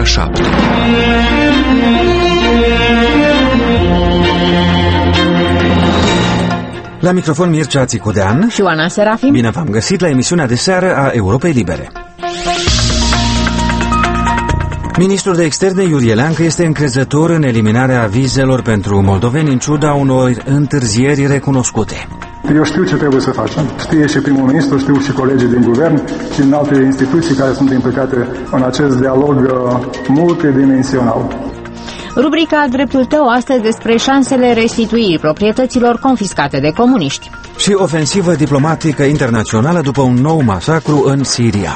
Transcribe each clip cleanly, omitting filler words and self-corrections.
7. La microfon Mircea Țicudean și Oana Serafim. Bine v-am găsit la emisiunea de seară a Europei Libere. Ministrul de Externe Iurie Leancă este încrezător în eliminarea vizelor pentru moldoveni în ciuda unor întârzieri recunoscute. Eu știu ce trebuie să facem. Știe și primul ministru, știu și colegii din guvern și în alte instituții care sunt implicate în acest dialog multidimensional. Rubrica Dreptul tău astăzi despre șansele restituirii proprietăților confiscate de comuniști. Și ofensivă diplomatică internațională după un nou masacru în Siria.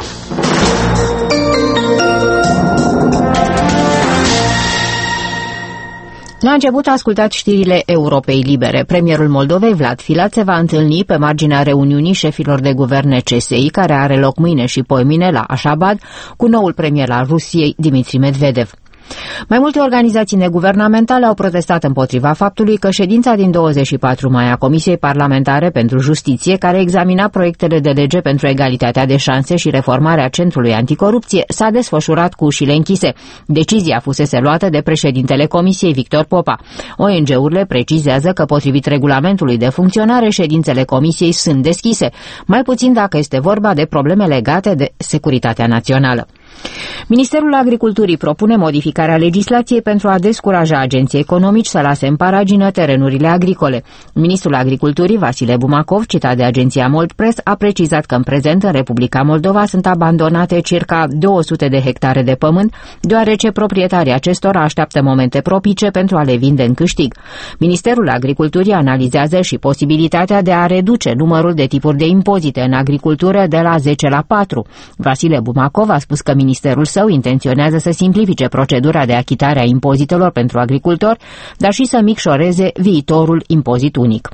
La început a ascultat știrile Europei Libere. Premierul Moldovei, Vlad Filat, se va întâlni pe marginea reuniunii șefilor de guverne CSI, care are loc mâine și poimâine la Ashgabat, cu noul premier al Rusiei, Dmitri Medvedev. Mai multe organizații neguvernamentale au protestat împotriva faptului că ședința din 24 mai a Comisiei Parlamentare pentru Justiție, care examina proiectele de lege pentru egalitatea de șanse și reformarea Centrului Anticorupție, s-a desfășurat cu ușile închise. Decizia fusese luată de președintele Comisiei, Victor Popa. ONG-urile precizează că, potrivit regulamentului de funcționare, ședințele Comisiei sunt deschise, mai puțin dacă este vorba de probleme legate de securitatea națională. Ministerul Agriculturii propune modificarea legislației pentru a descuraja agenții economici să lase în paragină terenurile agricole. Ministrul Agriculturii, Vasile Bumacov, citat de agenția Moldpress, a precizat că în prezent în Republica Moldova sunt abandonate circa 200 de hectare de pământ, deoarece proprietarii acestora așteaptă momente propice pentru a le vinde în câștig. Ministerul Agriculturii analizează și posibilitatea de a reduce numărul de tipuri de impozite în agricultură de la 10 la 4. Vasile Bumacov a spus că ministerul său intenționează să simplifice procedura de achitare a impozitelor pentru agricultori, dar și să micșoreze viitorul impozit unic.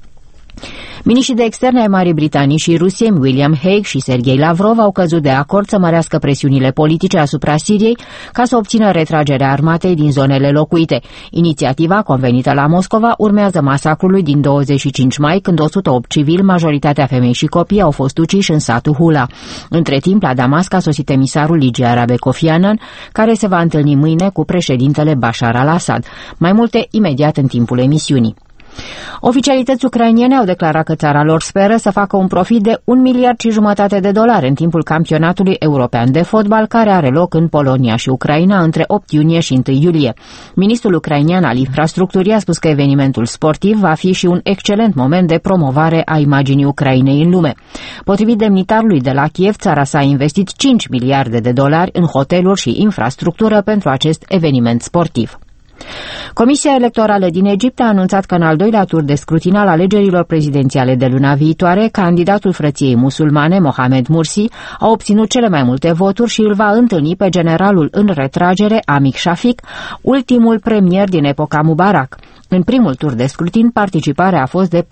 Miniștrii de externe ai Marii Britanii și Rusiei, William Hague și Sergei Lavrov, au căzut de acord să mărească presiunile politice asupra Siriei ca să obțină retragerea armatei din zonele locuite. Inițiativa, convenită la Moscova, urmează masacrului din 25 mai, când 108 civili, majoritatea femei și copii, au fost uciși în satul Hula. Între timp, la Damasc a sosit emisarul Ligii Arabe Kofi Annan, care se va întâlni mâine cu președintele Bashar al-Assad. Mai multe imediat în timpul emisiunii. Oficialități ucrainene au declarat că țara lor speră să facă un profit de $1,5 miliarde în timpul campionatului european de fotbal, care are loc în Polonia și Ucraina între 8 iunie și 1 iulie. Ministrul ucrainean al infrastructurii a spus că evenimentul sportiv va fi și un excelent moment de promovare a imaginii Ucrainei în lume. Potrivit demnitarului de la Kiev, țara s-a investit $5 miliarde în hoteluri și infrastructură pentru acest eveniment sportiv. Comisia Electorală din Egipt a anunțat că în al doilea tur de scrutin al alegerilor prezidențiale de luna viitoare, candidatul frăției musulmane, Mohamed Mursi, a obținut cele mai multe voturi și îl va întâlni pe generalul în retragere, Amik Shafik, ultimul premier din epoca Mubarak. În primul tur de scrutin, participarea a fost de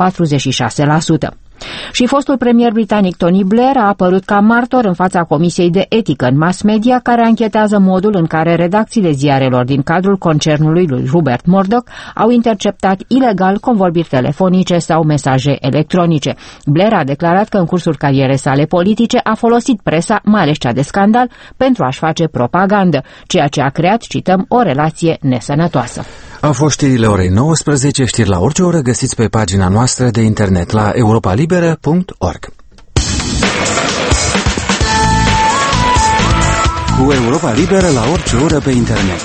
46%. Și fostul premier britanic Tony Blair a apărut ca martor în fața Comisiei de Etică în Mass Media, care anchetează modul în care redacțiile ziarelor din cadrul concernului lui Rupert Murdoch au interceptat ilegal convorbiri telefonice sau mesaje electronice. Blair a declarat că în cursul carierei sale politice a folosit presa, mai ales cea de scandal, pentru a-și face propagandă, ceea ce a creat, cităm, o relație nesănătoasă. Au fost știrile orei 19, știri la orice oră găsiți pe pagina noastră de internet la europalibera.org. Cu Europa Liberă la orice oră pe internet.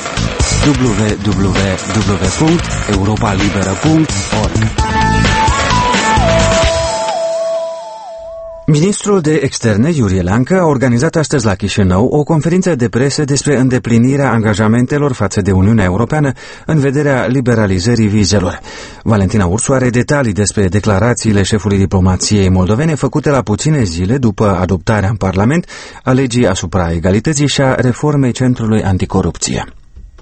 www.europalibera.org. Ministrul de Externe, Iurie Leancă, a organizat astăzi la Chișinău o conferință de presă despre îndeplinirea angajamentelor față de Uniunea Europeană în vederea liberalizării vizelor. Valentina Ursu are detalii despre declarațiile șefului diplomației moldovene făcute la puține zile după adoptarea în Parlament a legii asupra egalității și a reformei Centrului Anticorupție.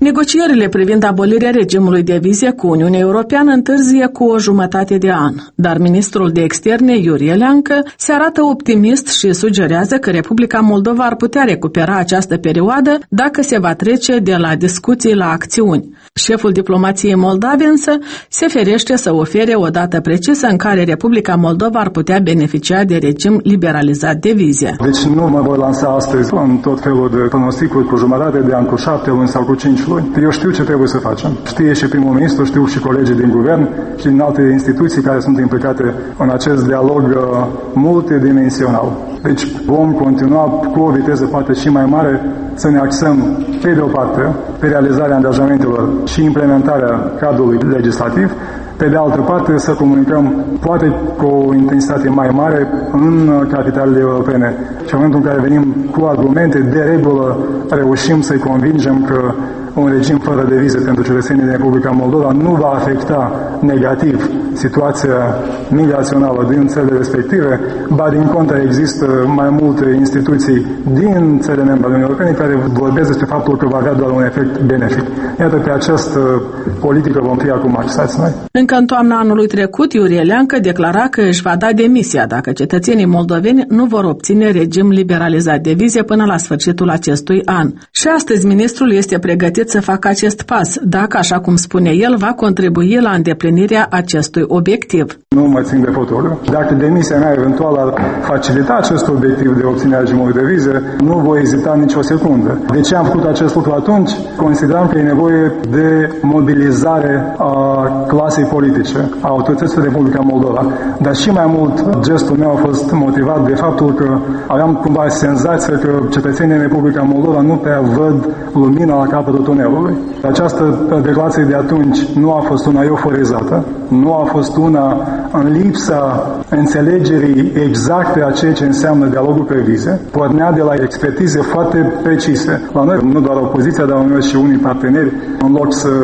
Negocierile privind abolirea regimului de vize cu Uniunea Europeană întârzie cu o jumătate de an, dar ministrul de externe, Iurie Leancă, se arată optimist și sugerează că Republica Moldova ar putea recupera această perioadă dacă se va trece de la discuții la acțiuni. Șeful diplomației moldave însă se ferește să ofere o dată precisă în care Republica Moldova ar putea beneficia de regim liberalizat de vize. Deci nu mă voi lansa astăzi în tot felul de pronosticuri cu jumătate de an, cu 7 luni sau cu 5 luni. Eu știu ce trebuie să facem. Știe și primul ministru, știu și colegii din guvern și din alte instituții care sunt implicate în acest dialog multidimensional. Deci vom continua cu o viteză poate și mai mare să ne axăm, pe de o parte, pe realizarea angajamentelor și implementarea cadrului legislativ, pe de altă parte să comunicăm poate cu o intensitate mai mare în capitalele europene. Și în momentul în care venim cu argumente, de regulă reușim să-i convingem că un regim fără de vize pentru cetățenii din Republica Moldova nu va afecta negativ situația migrațională din țările respective, ba din contră există mai multe instituții din țările membre ale Uniunii Europene care vorbesc despre faptul că va avea doar un efect benefic. Iată, pe această politică vom fi acum axați noi. Încă în toamna anului trecut, Iurie Leancă declara că își va da demisia dacă cetățenii moldoveni nu vor obține regim liberalizat de vize până la sfârșitul acestui an. Și astăzi ministrul este pregătit să facă acest pas, dacă, așa cum spune el, va contribui la îndeplinirea acestui obiectiv. Nu mă țin de fotoliu. Dacă demisia mea eventual ar facilita acest obiectiv de obținere a regimului de vize, nu voi ezita nicio secundă. De ce am făcut acest lucru atunci? Consideram că e nevoie de mobilizare a clasei politice, a autorităților Republica Moldova. Dar și mai mult, gestul meu a fost motivat de faptul că aveam cumva senzația că cetățenii Republica Moldova nu prea văd lumina la capătul tunelului. Această declarație de atunci nu a fost una euforizată, nu a fost una în lipsa înțelegerii exacte a ceea ce înseamnă dialogul pe vize. Pornea de la expertize foarte precise. La noi, nu doar opoziția, dar uneori și unii parteneri, în loc să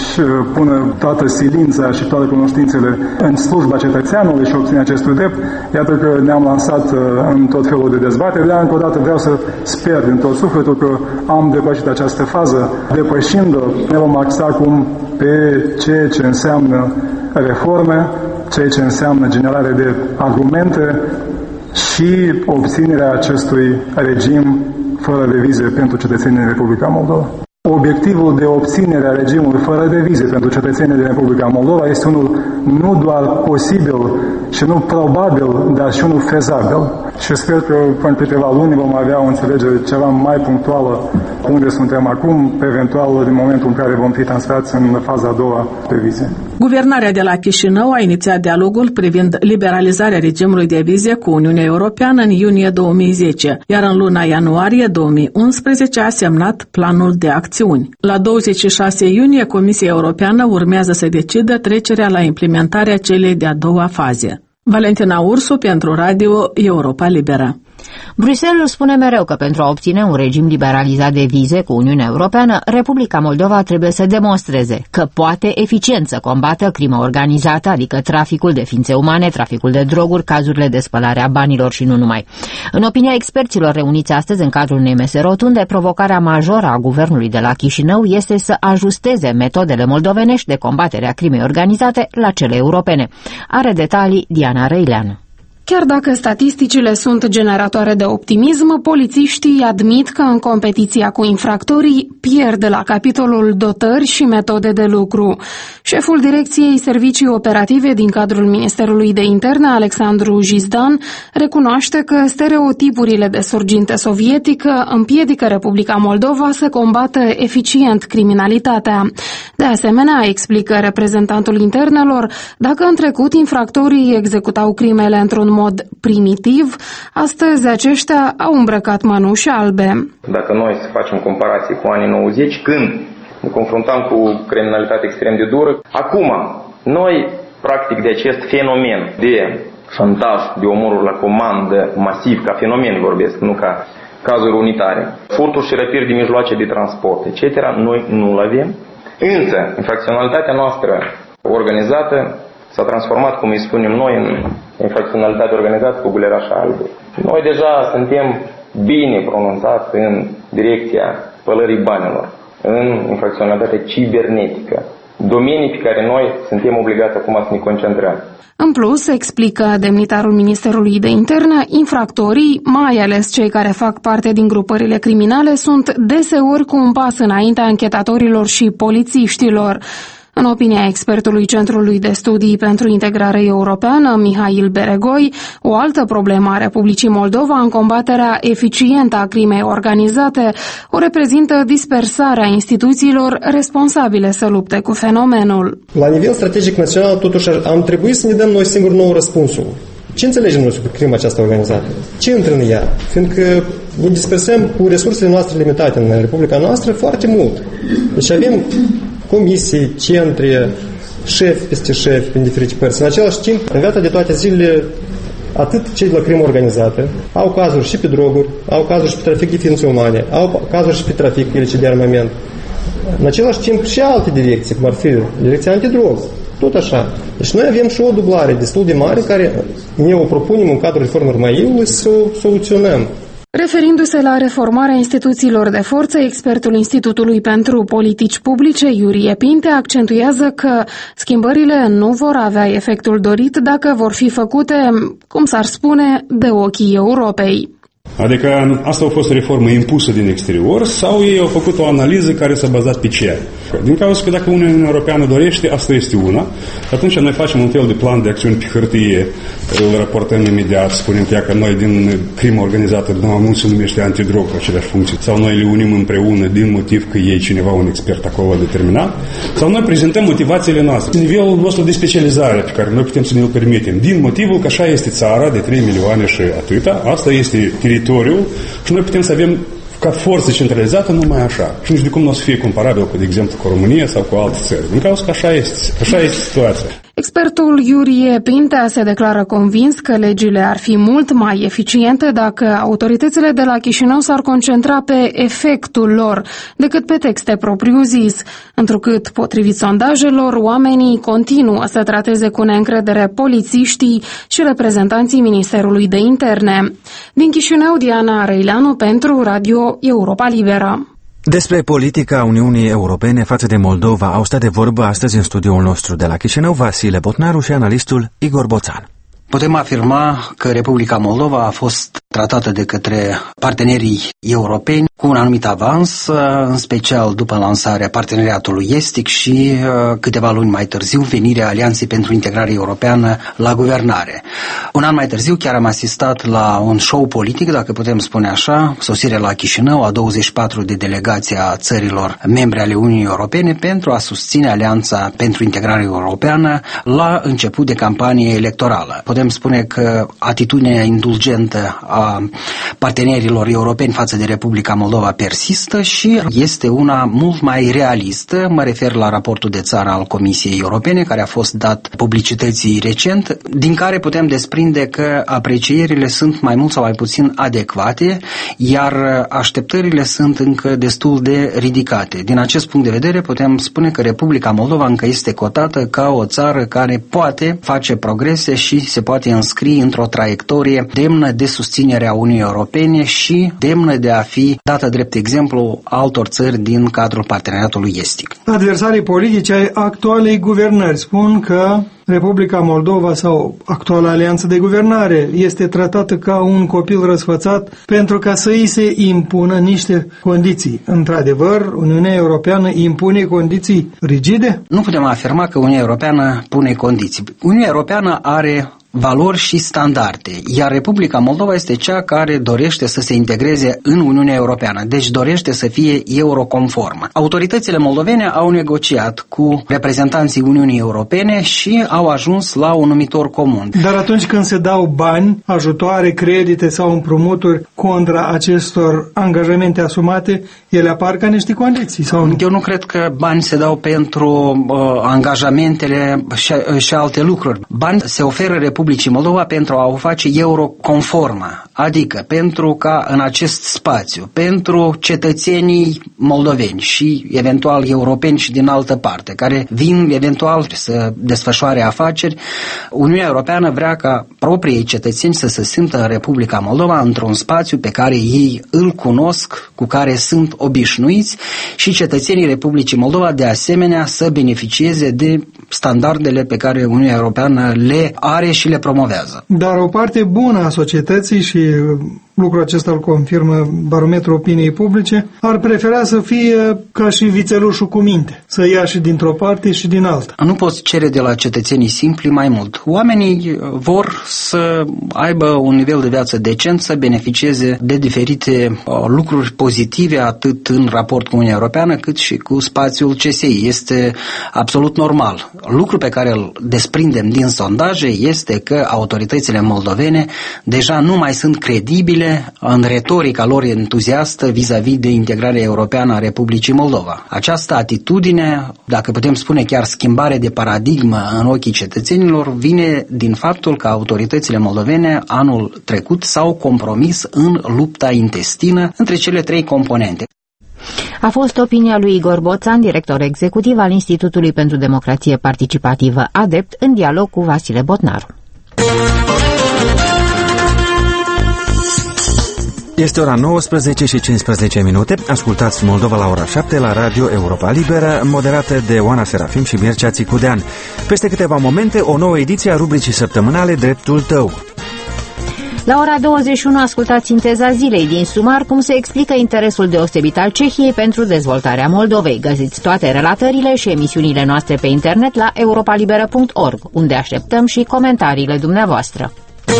pună toată silința și toate cunoștințele în slujba cetățeanului și obține acestui drept, iată că ne-am lansat în tot felul de dezbatere, dar încă o dată vreau să sper din tot sufletul că am depășit această fază. Depășind-o, ne vom axa acum pe ceea ce înseamnă reforme, ceea ce înseamnă generare de argumente și obținerea acestui regim fără de vize pentru cetățenii din Republica Moldova. Obiectivul de obținere a regimului fără de vize pentru cetățenii din Republica Moldova este unul nu doar posibil și nu probabil, dar și unul fezabil. Și sper că în câteva luni vom avea o înțelegere ceva mai punctuală unde suntem acum, eventual în momentul în care vom fi transferați în faza a doua pe vize. Guvernarea de la Chișinău a inițiat dialogul privind liberalizarea regimului de vize cu Uniunea Europeană în iunie 2010, iar în luna ianuarie 2011 a semnat planul de acțiuni. La 26 iunie, Comisia Europeană urmează să decidă trecerea la implementarea celei de-a doua faze. Valentina Ursu pentru Radio Europa Liberă. Bruxelles spune mereu că pentru a obține un regim liberalizat de vize cu Uniunea Europeană, Republica Moldova trebuie să demonstreze că poate eficient să combată crima organizată, adică traficul de ființe umane, traficul de droguri, cazurile de spălare a banilor și nu numai. În opinia experților reuniți astăzi în cadrul unei mese rotunde, provocarea majoră a guvernului de la Chișinău este să ajusteze metodele moldovenești de combatere a crimei organizate la cele europene. Are detalii Diana Răileanu. Chiar dacă statisticile sunt generatoare de optimism, polițiștii admit că în competiția cu infractorii pierd la capitolul dotări și metode de lucru. Șeful Direcției Servicii Operative din cadrul Ministerului de Interne, Alexandru Jizdan, recunoaște că stereotipurile de surginte sovietică împiedică Republica Moldova să combată eficient criminalitatea. De asemenea, explică reprezentantul internelor, dacă în trecut infractorii executau crimele într-un mod primitiv, astăzi aceștia au îmbrăcat mănuși albe. Dacă noi să facem comparații cu anii 90, când ne confruntam cu criminalitate extrem de dură, acum noi, practic, de acest fenomen de șantaj, de omoruri la comandă masiv, ca fenomen vorbesc, nu ca cazuri unitare, furturi și răpiri de mijloace de transport, etc., noi nu-l avem. Însă, infracționalitatea noastră organizată s-a transformat, cum îi spunem noi, în infracționalitate organizată cu guleraș albe. Noi deja suntem bine pronunțați în direcția spălării banilor. în infracționalitatea cibernetică, domenii pe care noi suntem obligați acum să ne concentrăm. În plus, explică demnitarul Ministerului de Interne, infractorii, mai ales cei care fac parte din grupările criminale, sunt deseori cu un pas înaintea anchetatorilor și polițiștilor. În opinia expertului Centrului de Studii pentru Integrare Europeană, Mihail Beregoi, o altă problemă a Republicii Moldova în combaterea eficientă a crimei organizate o reprezintă dispersarea instituțiilor responsabile să lupte cu fenomenul. La nivel strategic național, totuși, am trebuit să ne dăm noi singuri nou răspunsul. Ce înțelegem noi sub crima aceasta organizată? Ce intră în ea? Fiindcă ne dispersăm cu resursele noastre limitate în Republica noastră foarte mult. Deci avem comisii, centre, șefi peste șefi în diferite părți. În același timp, în viața de toate zilele, atât cei de la crimă organizată au cazuri și pe droguri, au cazuri și pe trafic de ființe umane, au cazuri și pe trafic ilicit de armament. În același timp și alte direcții, cum ar fi direcția antidrog, tot așa. Deci noi avem și o dublare destul de mare care ne o propunem în cadrul reformei Maiului să o soluționăm. Referindu-se la reformarea instituțiilor de forță, expertul Institutului pentru Politici Publice, Iurie Pinte, accentuează că schimbările nu vor avea efectul dorit dacă vor fi făcute, cum s-ar spune, de ochii Europei. Adică asta a fost o reformă impusă din exterior sau ei au făcut o analiză care s-a bazat pe ce? Din cauza că dacă Uniunea Europeană dorește, asta este una, atunci noi facem un fel de plan de acțiuni pe hârtie, îl raportăm imediat, spunem că noi din crimă organizată nu se numește antidrog cu aceleași funcții, sau noi le unim împreună din motiv că e cineva, un expert acolo determinat, sau noi prezentăm motivațiile noastre, nivelul nostru de specializare pe care noi putem să ne-l permitem, din motivul că așa este țara de 3 milioane și atâta, asta este teritoriul și noi putem să avem ca forță centralizată numai așa. Și nici de cum nu o să fie comparabil cu, de exemplu, cu România sau cu alte țări. Din cauza că așa este situația. Expertul Iurie Pintea se declară convins că legile ar fi mult mai eficiente dacă autoritățile de la Chișinău s-ar concentra pe efectul lor decât pe texte propriu-zis, întrucât, potrivit sondajelor, oamenii continuă să trateze cu neîncredere polițiștii și reprezentanții Ministerului de Interne. Din Chișinău, Diana Răileanu pentru Radio Europa Liberă. Despre politica Uniunii Europene față de Moldova au stat de vorbă astăzi în studioul nostru de la Chișinău Vasile Botnaru și analistul Igor Boțan. Putem afirma că Republica Moldova a fost tratată de către partenerii europeni cu un anumit avans, în special după lansarea parteneriatului estic și câteva luni mai târziu venirea Alianței pentru Integrare Europeană la guvernare. Un an mai târziu chiar am asistat la un show politic, dacă putem spune așa, sosirea la Chișinău a 24 de delegații a țărilor membre ale Uniunii Europene pentru a susține Alianța pentru Integrare Europeană la început de campanie electorală. Putem spune că atitudinea indulgentă a partenerilor europeni față de Republica Moldova persistă și este una mult mai realistă. Mă refer la raportul de țară al Comisiei Europene, care a fost dat publicității recent, din care putem desprinde că aprecierile sunt mai mult sau mai puțin adecvate, iar așteptările sunt încă destul de ridicate. Din acest punct de vedere, putem spune că Republica Moldova încă este cotată ca o țară care poate face progrese și se poate înscrie într-o traiectorie demnă de susținere a Uniunii Europene și demnă de a fi dată drept exemplu altor țări din cadrul parteneriatului estic. Adversarii politici ai actualei guvernări spun că Republica Moldova sau actuala alianță de guvernare este tratată ca un copil răsfățat pentru ca să îi se impună niște condiții. Într-adevăr, Uniunea Europeană impune condiții rigide? Nu putem afirma că Uniunea Europeană pune condiții. Uniunea Europeană are valori și standarde, iar Republica Moldova este cea care dorește să se integreze în Uniunea Europeană, deci dorește să fie euroconformă. Autoritățile moldovene au negociat cu reprezentanții Uniunii Europene și au ajuns la un numitor comun. Dar atunci când se dau bani, ajutoare, credite sau împrumuturi contra acestor angajamente asumate, ele apar ca niște condiții sau nu? Eu nu cred că bani se dau pentru angajamentele și alte lucruri. Bani se oferă Republicii Moldova pentru a o face euroconformă. Adică pentru ca în acest spațiu, pentru cetățenii moldoveni și eventual europeni și din altă parte, care vin eventual să desfășoare afaceri, Uniunea Europeană vrea ca proprii cetățeni să se simtă în Republica Moldova într-un spațiu pe care ei îl cunosc, cu care sunt obișnuiți, și cetățenii Republicii Moldova de asemenea să beneficieze de standardele pe care Uniunea Europeană le are și le promovează. Dar o parte bună a societății, și lucrul acesta îl confirmă barometrul opiniei publice, ar prefera să fie ca și vițelușul cu minte, să ia și dintr-o parte și din alta. Nu poți cere de la cetățenii simpli mai mult. Oamenii vor să aibă un nivel de viață decent, să beneficieze de diferite lucruri pozitive, atât în raport cu Uniunea Europeană, cât și cu spațiul CSI. Este absolut normal. Lucru pe care îl desprindem din sondaje este că autoritățile moldovene deja nu mai sunt credibile în retorica lor entuziastă vis-a-vis de integrarea europeană a Republicii Moldova. Această atitudine, dacă putem spune chiar schimbare de paradigmă în ochii cetățenilor, vine din faptul că autoritățile moldovene anul trecut s-au compromis în lupta intestină între cele trei componente. A fost opinia lui Igor Boțan, director executiv al Institutului pentru Democrație Participativă ADEPT, în dialog cu Vasile Botnaru. Este ora 19 și 15 minute. Ascultați Moldova la ora 7 la Radio Europa Liberă, moderată de Oana Serafim și Mircea Țicudean. Peste câteva momente, o nouă ediție a rubricii săptămânale Dreptul Tău. La ora 21 ascultați sinteza zilei din Sumar, cum se explică interesul deosebit al Cehiei pentru dezvoltarea Moldovei. Găsiți toate relatările și emisiunile noastre pe internet la europalibera.org, unde așteptăm și comentariile dumneavoastră.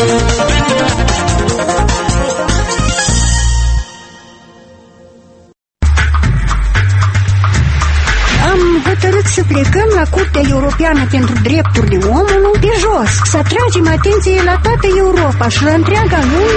Hotărât să plecăm la Curtea Europeană pentru Drepturile Omului de jos, să atragem atenție la toată Europa și la întreaga lume.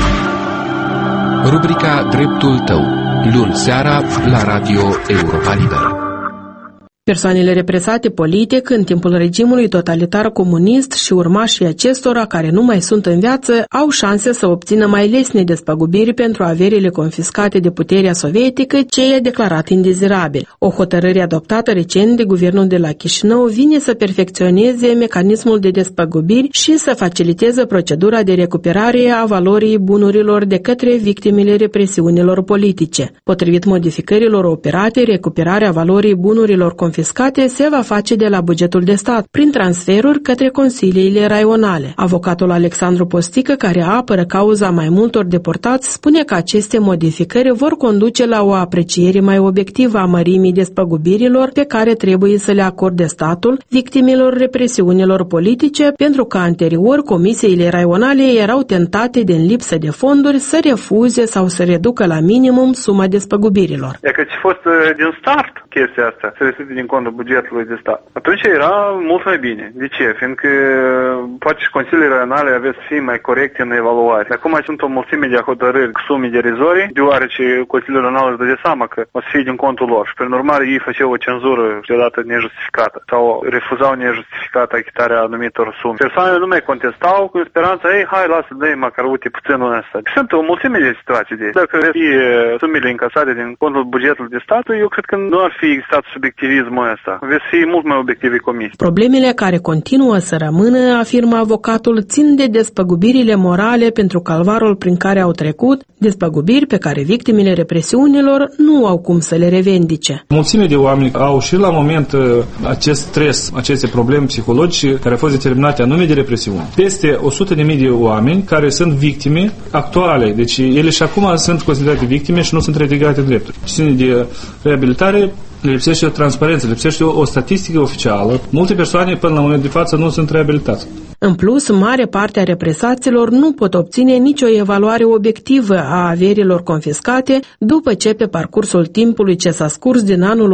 Rubrica Dreptul Tău, luni seara la Radio Europa Liberă. Persoanele represate politic în timpul regimului totalitar comunist și urmașii acestora care nu mai sunt în viață au șanse să obțină mai lesne despăgubiri pentru averile confiscate de puterea sovietică, ce e declarat indezirabil. O hotărâre adoptată recent de guvernul de la Chișinău vine să perfecționeze mecanismul de despăgubiri și să faciliteze procedura de recuperare a valorii bunurilor de către victimele represiunilor politice. Potrivit modificărilor operate, recuperarea valorii bunurilor confiscate se va face de la bugetul de stat, prin transferuri către consiliile raionale. Avocatul Alexandru Postică, care apără cauza mai multor deportați, spune că aceste modificări vor conduce la o apreciere mai obiectivă a mărimii despăgubirilor pe care trebuie să le acorde statul victimelor represiunilor politice, pentru că anterior comisiile raionale erau tentate din lipsă de fonduri să refuze sau să reducă la minimum suma despăgubirilor. Dacă a fost din start chestia asta, să restituie din contul bugetului de stat, atunci era mult mai bine. De ce? Fiindcă poate și consiliile raionale avea să fie mai corecte în evaluare. Acum sunt o mulțime de hotărâri cu sume derizorii, deoarece Consiliul Raional își dădea seama că o să fie din contul lor și prin urmare ei făceau o cenzură câteodată nejustificată sau refuzau nejustificat achitarea anumitor sume. Persoanele nu mai contestau cu speranța, ei, hai, lasă, dă-i măcar uite puținul ăsta. Sunt o mulțime de situații de. Dacă fie sumele încasate din contul bugetului de stat, eu cred că nu ar fi existat subiectivismul ăsta. Veți fi mult mai obiectivi comisii. Problemele care continuă să rămână, afirmă avocatul, țin de despăgubirile morale pentru calvarul prin care au trecut, despăgubiri pe care victimele represiunilor nu au cum să le revendice. Mulțime de oameni au și la moment acest stres, aceste probleme psihologice care au fost determinate anume de represiune. Peste 100.000 de oameni care sunt victime actuale, deci ele și acum sunt considerate victime și nu sunt ridicate drepturi. Ține de reabilitare, le lipsește o transparență, le lipsește o statistică oficială. Multe persoane până la momentul de față nu sunt reabilitați. În plus, mare parte a represaților nu pot obține nicio evaluare obiectivă a averilor confiscate după ce pe parcursul timpului ce s-a scurs din anul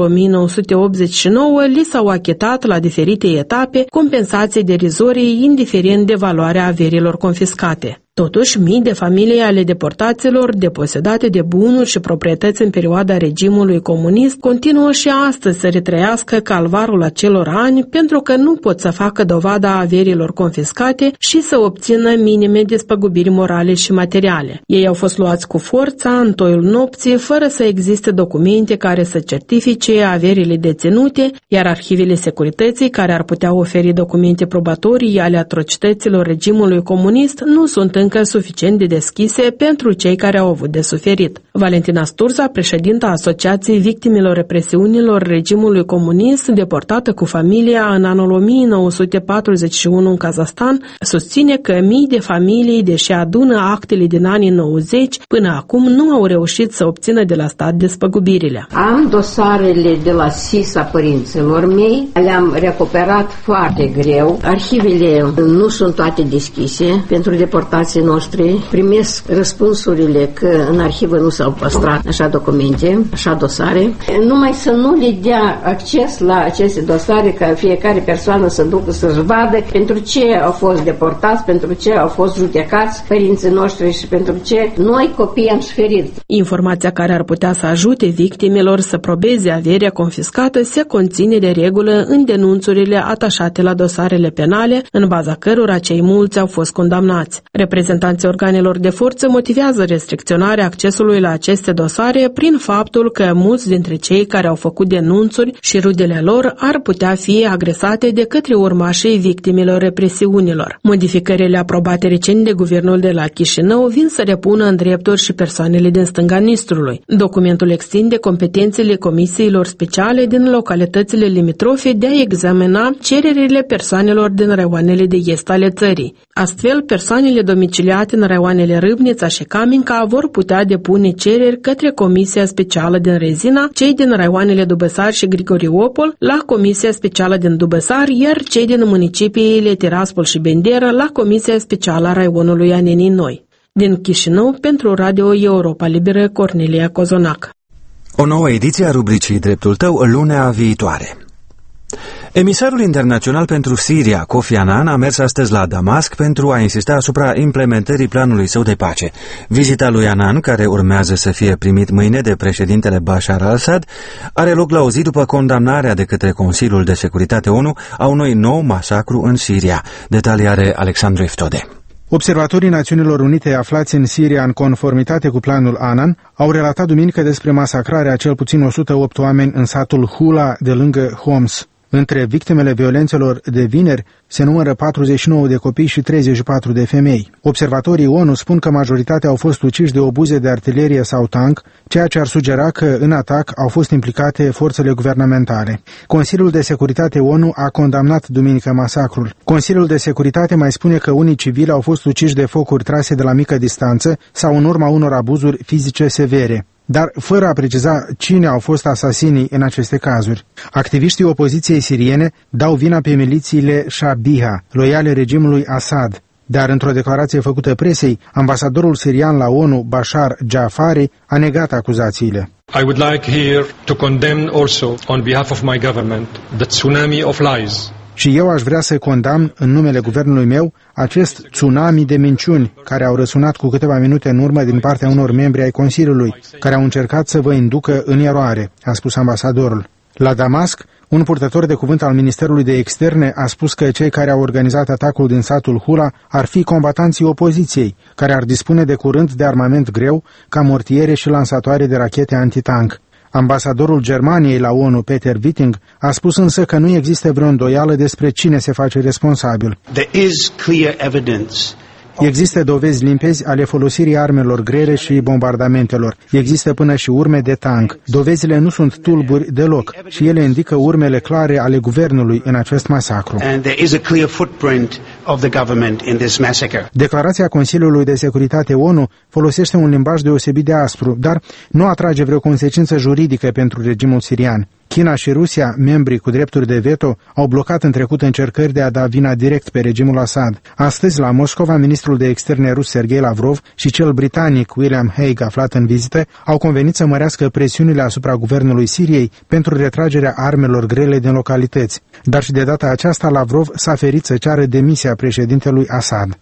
1989 li s-au achitat la diferite etape compensații derizorii indiferent de valoarea averilor confiscate. Totuși, mii de familii ale deportaților, deposedate de bunuri și proprietăți în perioada regimului comunist, continuă și astăzi să retrăiască calvarul acelor ani pentru că nu pot să facă dovada averilor confiscate și să obțină minime despăgubiri morale și materiale. Ei au fost luați cu forța în toiul nopții, fără să existe documente care să certifice averile deținute, iar arhivele securității, care ar putea oferi documente probatorii ale atrocităților regimului comunist, nu sunt încă suficient de deschise pentru cei care au avut de suferit. Valentina Sturza, președinta Asociației Victimelor Represiunilor regimului comunist, deportată cu familia în anul 1941 în Kazahstan, susține că mii de familii, deși adună actele din anii 90, până acum nu au reușit să obțină de la stat despăgubirile. Am dosarele de la SIS a părinților mei, le-am recuperat foarte greu. Arhivele nu sunt toate deschise pentru deportații noștri. Primesc răspunsurile că în arhivă nu s-au păstrat așa documente, așa dosare. Numai să nu le dea acces la aceste dosare, ca fiecare persoană să ducă să-și vadă pentru ce au fost deportați, pentru ce au fost judecați părinții noștri și pentru ce noi copii am suferit. Informația care ar putea să ajute victimelor să probeze averea confiscată se conține de regulă în denunțurile atașate la dosarele penale, în baza cărora cei mulți au fost condamnați. Reprezentanții organelor de forță motivează restricționarea accesului la aceste dosare prin faptul că mulți dintre cei care au făcut denunțuri și rudele lor ar putea fi agresate de către urmașii victimelor represiunilor. Modificările aprobate recent de guvernul de la Chișinău vin să repună în drepturi și persoanele din stânga Nistrului. Documentul extinde competențele comisiilor speciale din localitățile limitrofe de a examina cererile persoanelor din raioanele de est ale țării. Astfel, persoanele domiciliate în raioanele Râbnița și Caminca vor putea depune cereri către Comisia Specială din Rezina, cei din raioanele Dubăsar și Grigoriopol la Comisia Specială din Dubăsar, iar cei din municipiile Tiraspol și Bendera la Comisia Specială a raionului Anenii Noi. Din Chișinău, pentru Radio Europa Liberă, Cornelia Cozonac. O nouă ediție a rubricii Dreptul Tău lunea viitoare. Emisarul internațional pentru Siria, Kofi Annan, a mers astăzi la Damasc pentru a insista asupra implementării planului său de pace. Vizita lui Annan, care urmează să fie primit mâine de președintele Bashar al-Assad, are loc la o zi după condamnarea de către Consiliul de Securitate ONU a unui nou masacru în Siria. Detalii are Alexandru Eftode. Observatorii Națiunilor Unite aflați în Siria în conformitate cu planul Annan au relatat duminică despre masacrarea a cel puțin 108 oameni în satul Hula de lângă Homs. Între victimele violențelor de vineri se numără 49 de copii și 34 de femei. Observatorii ONU spun că majoritatea au fost uciși de obuze de artilerie sau tank, ceea ce ar sugera că în atac au fost implicate forțele guvernamentale. Consiliul de Securitate ONU a condamnat duminică masacrul. Consiliul de Securitate mai spune că unii civili au fost uciși de focuri trase de la mică distanță sau în urma unor abuzuri fizice severe, dar fără a preciza cine au fost asasinii în aceste cazuri. Activiștii opoziției siriene dau vina pe milițiile Shabiha, loiale regimului Assad, dar într-o declarație făcută presei, ambasadorul sirian la ONU, Bashar Jafari, a negat acuzațiile. I would like here to condemn also, on behalf of my government, the tsunami of lies. Și eu aș vrea să condamn în numele guvernului meu acest tsunami de minciuni care au răsunat cu câteva minute în urmă din partea unor membri ai Consiliului, care au încercat să vă inducă în eroare, a spus ambasadorul. La Damasc, un purtător de cuvânt al Ministerului de Externe a spus că cei care au organizat atacul din satul Hula ar fi combatanții opoziției, care ar dispune de curând de armament greu, ca mortiere și lansatoare de rachete antitank. Ambasadorul Germaniei la ONU, Peter Witting, a spus însă că nu există vreo îndoială despre cine se face responsabil. Există dovezi limpezi ale folosirii armelor grele și bombardamentelor. Există până și urme de tank. Dovezile nu sunt tulburi deloc și ele indică urmele clare ale guvernului în acest masacru. Declarația Consiliului de Securitate ONU folosește un limbaj deosebit de aspru, dar nu atrage vreo consecință juridică pentru regimul sirian. China și Rusia, membri cu drepturi de veto, au blocat în trecut încercări de a da vina direct pe regimul Assad. Astăzi, la Moscova, ministrul de externe rus Sergei Lavrov și cel britanic William Hague, aflat în vizită, au convenit să mărească presiunile asupra guvernului Siriei pentru retragerea armelor grele din localități. Dar și de data aceasta, Lavrov s-a ferit să ceară demisia președintelui Assad.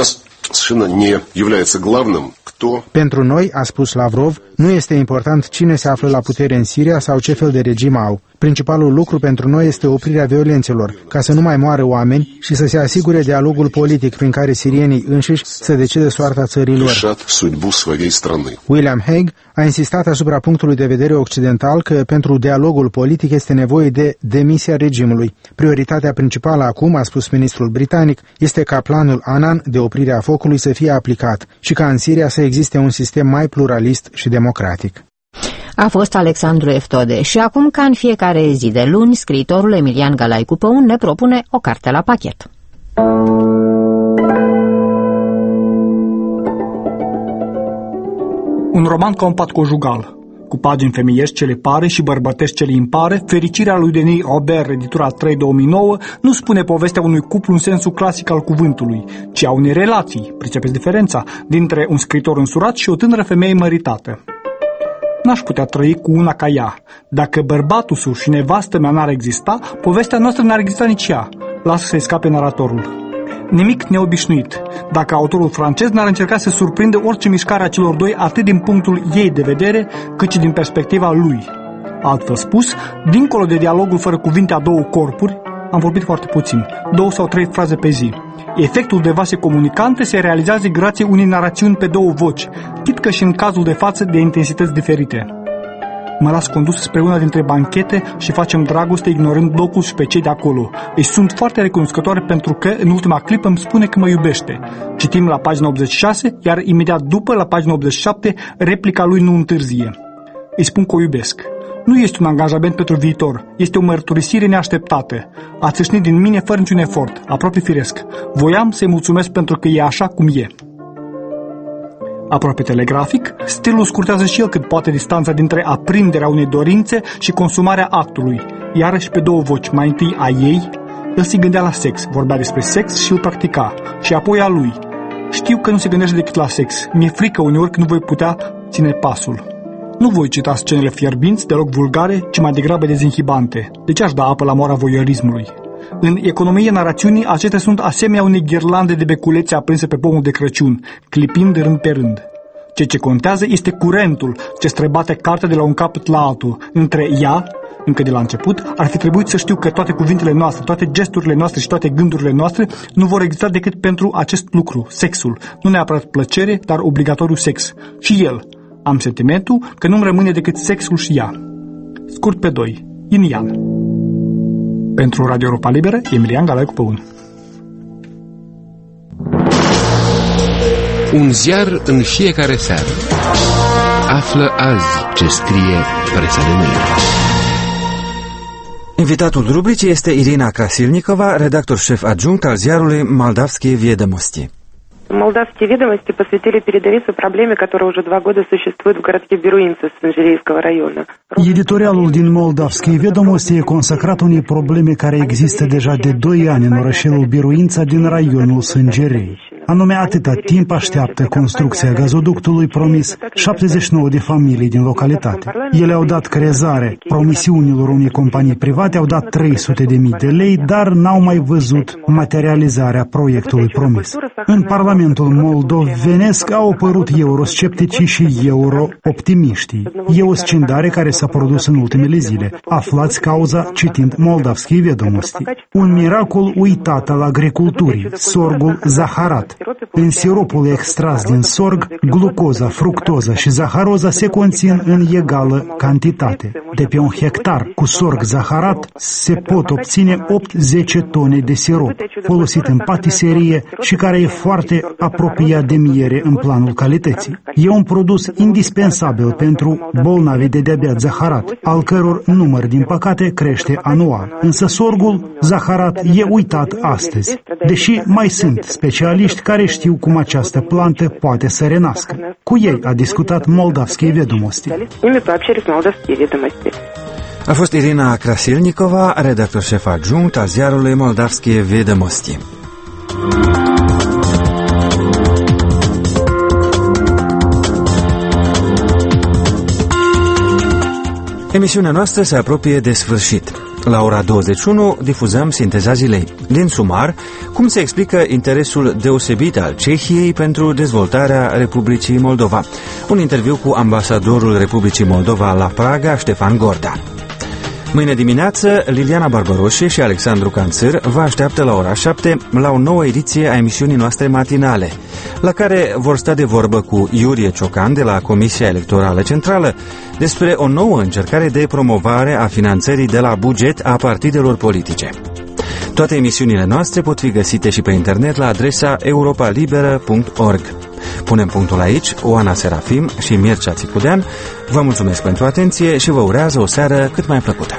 Pentru noi, a spus Lavrov, nu este important cine se află la putere în Siria sau ce fel de regim au. Principalul lucru pentru noi este oprirea violențelor, ca să nu mai moară oameni și să se asigure dialogul politic prin care sirienii înșiși să decide soarta țării lor. William Hague a insistat asupra punctului de vedere occidental că pentru dialogul politic este nevoie de demisia regimului. Prioritatea principală acum, a spus ministrul britanic, este ca planul Annan de oprire a focului să fie aplicat și ca în Siria să existe un sistem mai pluralist și democratic. A fost Alexandru Eftode și acum, ca în fiecare zi de luni, scriitorul Emilian Galaicu Păun ne propune o carte la pachet. Un roman ca un pat conjugal, cu pagini femeiești ce le pare și bărbătești ce le impare, Fericirea lui Denis Aubert, editura 3 2009, nu spune povestea unui cuplu în sensul clasic al cuvântului, ci a unei relații, pricepeți diferența, dintre un scriitor însurat și o tânără femeie măritată. N-aș putea trăi cu una ca ea. Dacă bărbatul său și nevastă mea n-ar exista, povestea noastră n-ar exista nici ea. Lasă să-i scape naratorul. Nimic neobișnuit. Dacă autorul francez n-ar încerca să surprindă orice mișcare a celor doi, atât din punctul ei de vedere, cât și din perspectiva lui. Altfel spus, dincolo de dialogul fără cuvinte a două corpuri, am vorbit foarte puțin, 2 sau 3 fraze pe zi. Efectul de vase comunicante se realizează grație unei narațiuni pe 2 voci, chit că și în cazul de față de intensități diferite. Mă las condus spre una dintre banchete și facem dragoste ignorând locul și pe cei de acolo. Îi sunt foarte recunoscătoare pentru că în ultima clipă îmi spune că mă iubește. Citim la pagina 86, iar imediat după, la pagina 87, replica lui nu întârzie. Îi spun că o iubesc. Nu este un angajament pentru viitor, este o mărturisire neașteptată. A țâșnit din mine fără niciun efort, aproape firesc. Voiam să-i mulțumesc pentru că e așa cum e. Aproape telegrafic, stilul scurtează și el cât poate distanța dintre aprinderea unei dorințe și consumarea actului, iarăși pe 2 voci, mai întâi a ei, el se gândea la sex, vorbea despre sex și îl practica, și apoi a lui. Știu că nu se gândește decât la sex, mi-e frică uneori că nu voi putea ține pasul. Nu voi cita scenele fierbinți, deloc vulgare, ci mai degrabă dezinhibante. De ce aș da apă la moara voyeurismului? În economia narațiunii, acestea sunt asemenea unei ghirlande de beculețe aprinse pe pomul de Crăciun, clipind rând pe rând. Ceea ce contează este curentul ce străbate cartea de la un capăt la altul. Între ea, încă de la început, ar fi trebuit să știu că toate cuvintele noastre, toate gesturile noastre și toate gândurile noastre nu vor exista decât pentru acest lucru, sexul. Nu neapărat plăcere, dar obligatoriu sex. Și el. Am sentimentul că nu-mi rămâne decât sexul și ea. Scurt pe 2. Yin-Yang. Pentru Radio Europa Liberă, Emilian Galaicu Păun. Un ziar în fiecare seară. Află azi ce scrie presa de mâine. Invitatul rubricii este Irina Krasilnikova, redactor șef adjunct al ziarului Moldavskие Ведомости. Молдавские ведомости посвятили передовицу проблеме, которая уже 2 года существует в городке Беруинцы Сânjireiskого района. Editorialul din Moldavskие Ведомости e consacrat unei probleme care există deja de 2 ani în orășelul Biruința din raionul Sângerei. Anume, atâta timp așteaptă construcția gazoductului promis 79 de familii din localitate. Ele au dat crezare promisiunilor unei companii private, au dat 300.000 de lei, dar n-au mai văzut materializarea proiectului promis. În Parlamentul moldovenesc au apărut euroscepticii și eurooptimiștii. E o scindare care s-a produs în ultimele zile. Aflați cauza citind Moldavskие Ведомости. Un miracol uitat al agriculturii, sorgul zaharat. În siropul extras din sorg, glucoza, fructoza și zaharoza se conțin în egală cantitate. De pe un hectar cu sorg zaharat se pot obține 8-10 tone de sirop, folosit în patiserie și care e foarte apropiat de miere în planul calității. E un produs indispensabil pentru bolnavi de diabet zaharat, al căror număr, din păcate, crește anual. Însă sorgul zaharat e uitat astăzi, deși mai sunt specialiști care știu cum această plantă poate să renască. Cu ei a discutat Moldavskие Ведомости. A fost Irina Krasilnikova, redactor șef adjunct a ziarului Moldavskie Vedomosti. Emisiunea noastră se apropie de sfârșit. La ora 21 difuzăm Sinteza zilei. Din sumar, cum se explică interesul deosebit al Cehiei pentru dezvoltarea Republicii Moldova. Un interviu cu ambasadorul Republicii Moldova la Praga, Ștefan Gorda. Mâine dimineață, Liliana Barbaroșe și Alexandru Canțăr vă așteaptă la ora 7 la o nouă ediție a emisiunii noastre matinale, la care vor sta de vorbă cu Iurie Ciocan de la Comisia Electorală Centrală despre o nouă încercare de promovare a finanțării de la buget a partidelor politice. Toate emisiunile noastre pot fi găsite și pe internet la adresa europalibera.org. Punem punctul aici. Oana Serafim și Mircea Țicudean vă mulțumesc pentru atenție și vă urează o seară cât mai plăcută.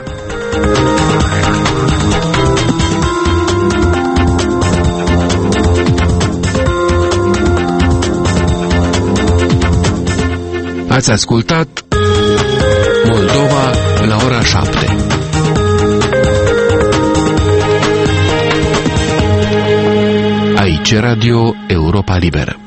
Ați ascultat Moldova la ora 7. Aici Radio Europa Liberă.